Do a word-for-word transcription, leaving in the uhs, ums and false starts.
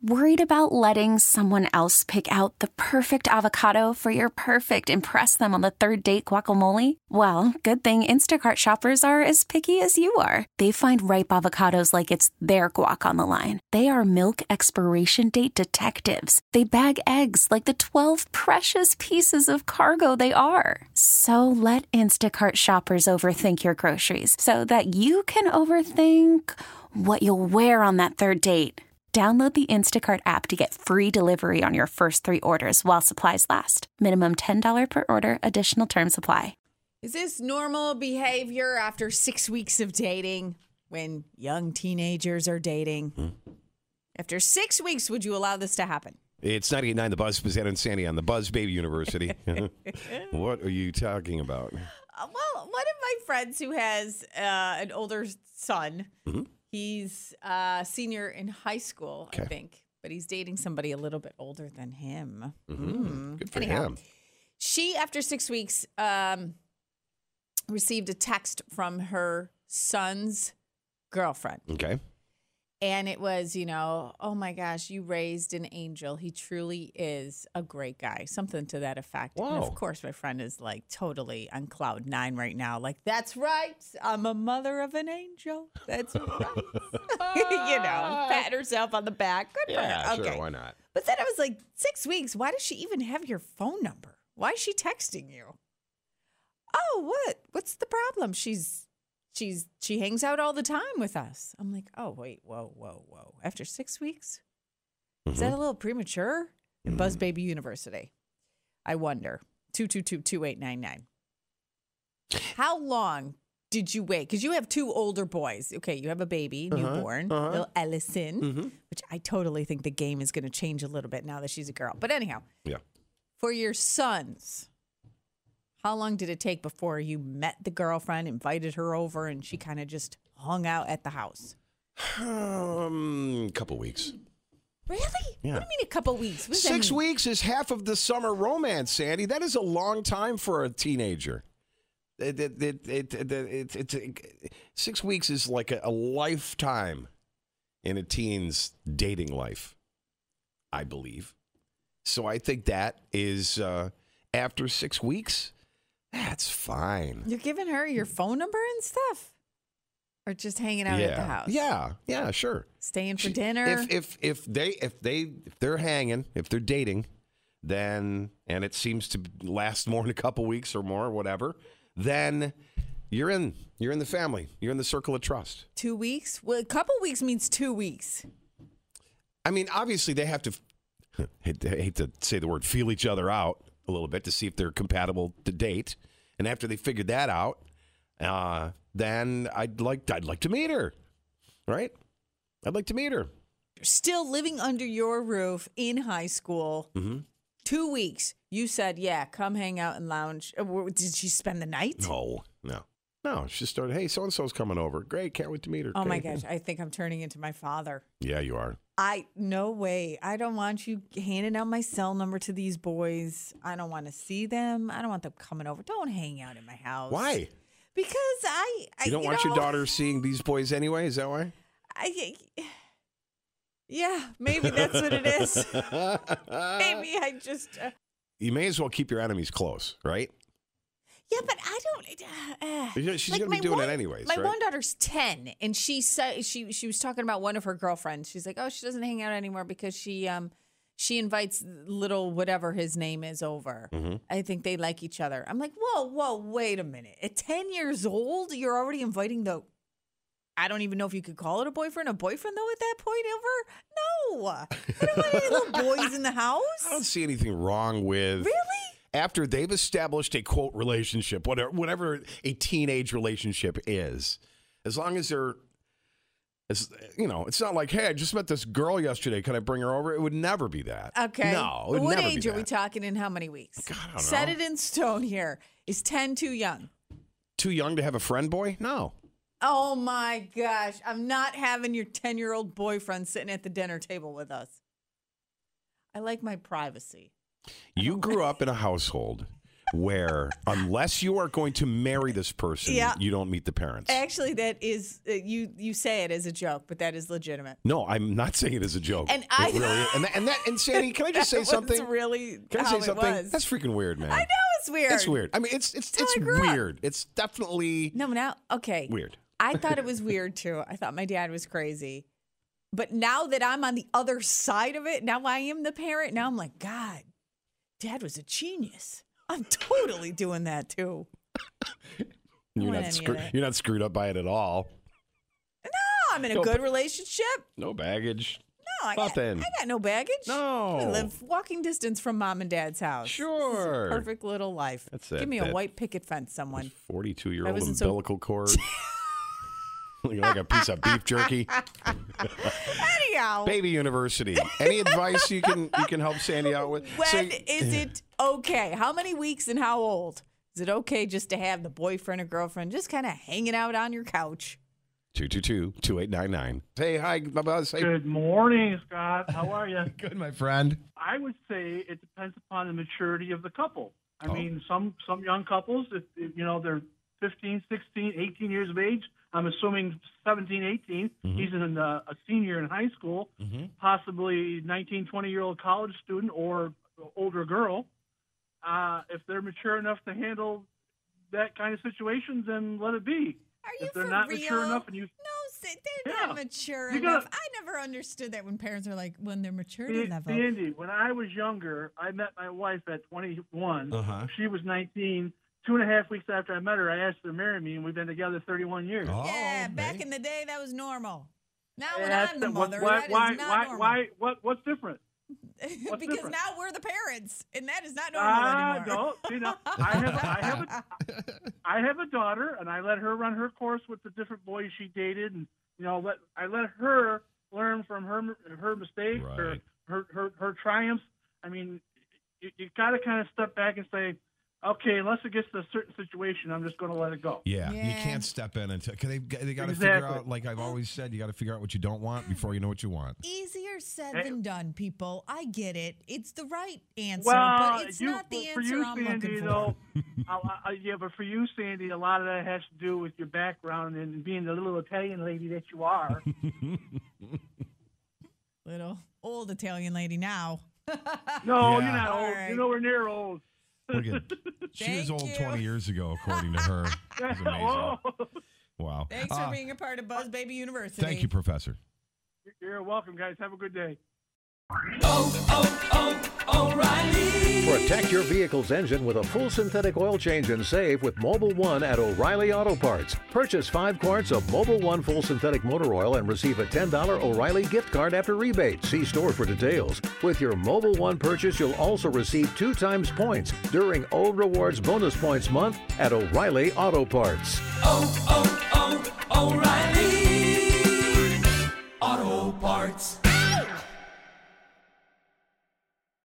Worried about letting someone else pick out the perfect avocado for your perfect impress them on the third date guacamole? Well, good thing Instacart shoppers are as picky as you are. They find ripe avocados like it's their guac on the line. They are milk expiration date detectives. They bag eggs like the twelve precious pieces of cargo they are. So let Instacart shoppers overthink your groceries so that you can overthink what you'll wear on that third date. Download the Instacart app to get free delivery on your first three orders while supplies last. Minimum ten dollars per order. Additional terms apply. Is this normal behavior after six weeks of dating when young teenagers are dating? Hmm. After six weeks, would you allow this to happen? It's ninety-eight point nine The Buzz, Pizzetta and Sandy on the Buzz Baby University. What are you talking about? Uh, well, one of my friends who has uh, an older son, mm-hmm. he's a senior in high school, okay. I think, but he's dating somebody a little bit older than him. Mm-hmm. Mm. Good for Anyhow, him. She, after six weeks, um, received a text from her son's girlfriend. Okay. And it was, you know, oh my gosh, you raised an angel. He truly is a great guy. Something to that effect. Wow. And of course, my friend is like totally on cloud nine right now. Like, that's right. I'm a mother of an angel. That's right. You know, pat herself on the back. Good yeah, for her. Okay. Sure, why not? But then I was like, six weeks. Why does she even have your phone number? Why is she texting you? Oh, what? What's the problem? She's... She's she hangs out all the time with us. I'm like, oh, wait, whoa, whoa, whoa. After six weeks? Mm-hmm. Is that a little premature? In mm-hmm. Buzz Baby University. I wonder. two two two, two eight nine nine. How long did you wait? Because you have two older boys. Okay, you have a baby, uh-huh, newborn, uh-huh. little Ellison, mm-hmm. which I totally think the game is going to change a little bit now that she's a girl. But anyhow, yeah. For your sons, how long did it take before you met the girlfriend, invited her over, and she kind of just hung out at the house? Um, a couple weeks. Really? Yeah. What do you mean a couple weeks? What does that Six mean? weeks is half of the summer romance, Sandy. That is a long time for a teenager. It, it, it, it, it, it, it, it, six weeks is like a, a lifetime in a teen's dating life, I believe. So I think that is uh, after six weeks. That's fine. You're giving her your phone number and stuff? Or just hanging out yeah. at the house? Yeah, yeah, sure. Staying for she, dinner? If if if they if they if they're hanging, if they're dating, then and it seems to last more than a couple weeks or more, whatever, then you're in you're in the family. You're in the circle of trust. Two weeks? Well, a couple weeks means two weeks. I mean, obviously they have to hate, hate to say the word feel each other out a little bit to see if they're compatible to date. And after they figured that out, uh, then I'd like I'd like to meet her, right? I'd like to meet her. You're still living under your roof in high school. Mm-hmm. Two weeks. You said, yeah, come hang out and lounge. Did she spend the night? No, no. No, she just started, hey, so-and-so's coming over. Great, can't wait to meet her. Oh, okay. my gosh, I think I'm turning into my father. Yeah, you are. I, no way. I don't want you handing out my cell number to these boys. I don't want to see them. I don't want them coming over. Don't hang out in my house. Why? Because I, I You don't you want know, your daughter seeing these boys anyway? Is that why? I, yeah, maybe that's what it is. Maybe I just... Uh, you may as well keep your enemies close, right? Yeah, but I don't. Uh, She's like going to be doing one, it anyways. My right? one daughter's ten, and she said she she was talking about one of her girlfriends. She's like, oh, she doesn't hang out anymore because she um she invites little whatever his name is over. Mm-hmm. I think they like each other. I'm like, whoa, whoa, wait a minute. At ten years old, you're already inviting the. I don't even know if you could call it a boyfriend. A boyfriend though at that point over? No, I don't want any little boys in the house. I don't see anything wrong with really. After they've established a, quote, relationship, whatever, whatever a teenage relationship is, as long as they're, as, you know, it's not like, hey, I just met this girl yesterday. Can I bring her over? It would never be that. Okay. No, it would what never age be are we that. talking in how many weeks? God, I don't know. Set it in stone here. Is ten too young? Too young to have a friend boy? No. Oh, my gosh. I'm not having your ten-year-old boyfriend sitting at the dinner table with us. I like my privacy. You grew up in a household where unless you are going to marry this person, Yeah. you don't meet the parents. Actually, that is uh, you. You say it as a joke, but that is legitimate. No, I'm not saying it as a joke. And It I- really, and that, and that, and Sandy, can I just say That was something? really Can I how say something? It was. That's freaking weird, man. I know it's weird. It's weird. I mean, it's it's That's it's how I grew up. weird. It's definitely No, now okay. weird. I thought it was weird too. I thought my dad was crazy. But now that I'm on the other side of it, now I am the parent. Now I'm like, God, Dad was a genius. I'm totally doing that too. You're want not any of screw- that. you're not screwed up by it at all. No, I'm in a No, good but- relationship. No baggage. No, I got, Nothing. I got no baggage. No. I live walking distance from mom and dad's house. Sure. This is a perfect little life. That's Give it. me a That- white picket fence, someone. forty-two year I old wasn't so- umbilical cord. Looking like a piece of beef jerky. Anyhow, Baby University. Any advice you can you can help Sandy out with? when So- is it okay? How many weeks and how old? Is it okay just to have the boyfriend or girlfriend just kind of hanging out on your couch? two two two, two eight nine nine. Hey, hi, Bubba. Say Good morning, Scott. How are you? good, my friend. I would say it depends upon the maturity of the couple. I Oh. mean, some some young couples, if, if you know they're fifteen, sixteen, eighteen years of age. I'm assuming seventeen, eighteen. Mhm. He's in a, a senior in high school, Mm-hmm. possibly nineteen, twenty year old college student or older girl. Uh, if they're mature enough to handle that kind of situation, then let it be. Are you If they're for not real? mature enough and you No, say- they're Yeah. not mature You enough. gotta- I never understood that when parents are like, when their maturity See, level. see, Andy, when I was younger, I met my wife at twenty-one. Uh-huh. She was nineteen. Two and a half weeks after I met her, I asked her to marry me, and we've been together thirty-one years. Oh, yeah, back okay. in the day, that was normal. Now And when that's I'm the the- what- mother, why, that is why, not why, normal. why, what, what's different? because different? now we're the parents, and that is not normal Ah, anymore. no, see, no, I have, I have, a, I have a daughter, and I let her run her course with the different boys she dated, and you know, let I let her learn from her her mistakes, her, Right. her her her triumphs. I mean, you, you got to kind of step back and say, okay, unless it gets to a certain situation, I'm just going to let it go. Yeah, you Yeah. can't step in until cause they they got to figure Exactly. out. Like I've always said, you got to figure out what you don't want before you know what you want. Easier said Hey. than done, people. I get it. It's the right answer, Well, but it's you, not the for answer you, I'm Sandy, looking for. though, I, I, yeah, but for you, Sandy, a lot of that has to do with your background and being the little Italian lady that you are. Little old Italian lady now. No, Yeah. you're not All old. right. You're nowhere near old. Look at, she was Thank old you. twenty years ago, according to her. It was amazing. Oh, Wow. Thanks Uh, for being a part of Buzz Baby University. Thank you, Professor. you're welcome, guys. Have a good day. Protect your vehicle's engine with a full synthetic oil change and save with Mobile One at O'Reilly Auto Parts. Purchase five quarts of Mobile One full synthetic motor oil and receive a ten dollars O'Reilly gift card after rebate. See store for details. With your Mobile One purchase, you'll also receive two times points during O Rewards Bonus Points Month at O'Reilly Auto Parts. oh, oh, oh, O'Reilly Auto Parts.